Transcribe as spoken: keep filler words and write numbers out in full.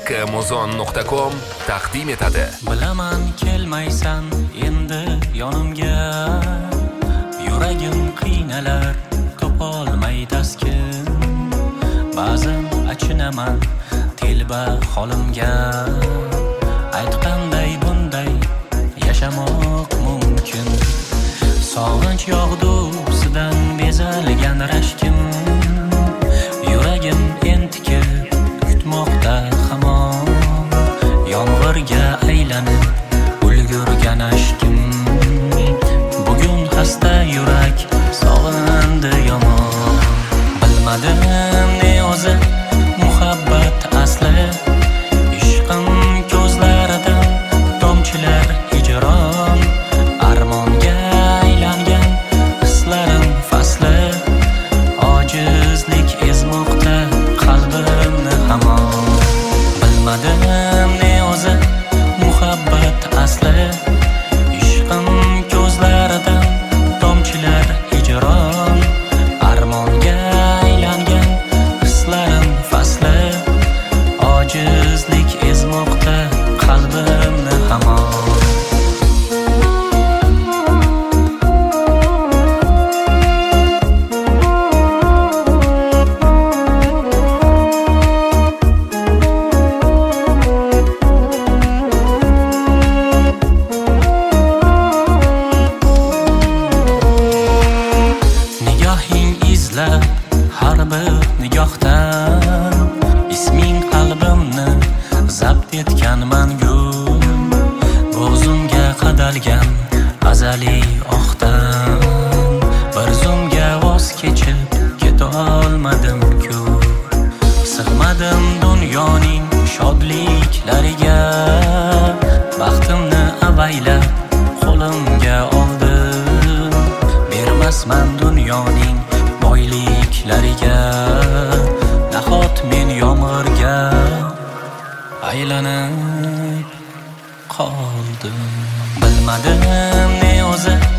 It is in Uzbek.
Muzon nuqta com taqdim etadi. Bilaman kelmaysan endi yonimga, yuragim qiynalar topolmay taskin. Ba'zan achinaman telba holimga, aytqanday bunday yashamoq mumkin. Sog'inch yog'dusidan bezalgan rashkim, yuragim entikib kutmoqda hamon. Yomg'irga aylanib ulgurgan ashkim, bugun xasta yurak sog'indi yomon. Bilmadim ne o'zi muhabbat asli, ishqim ko'zlaridan tomchilar hijron. Armonga aylangan hislarim fasli, ojizlik ezmoqda qalbimni hamon. Bilmadim ne o'zi muhabbat asli, ishqim ko'zlaridan tomchilar hijron. Armonga aylangan hislarim fasli, ojizlik ezmoqda qalbimni hamon. Har bir nigohdan isming qalbimni zabt etgan mangu. Bo'zimga qadalgan azaliy oqdan, bir zumga voz kechib ketolmadim-ku. Sig'madim dunyoning shodliklariga, baxtimni avaylab qo'limga oldim. Bermasman dunyoning boyliklariga, nahot men yomg'irga aylanib qoldim. Bilmadim ne o'zi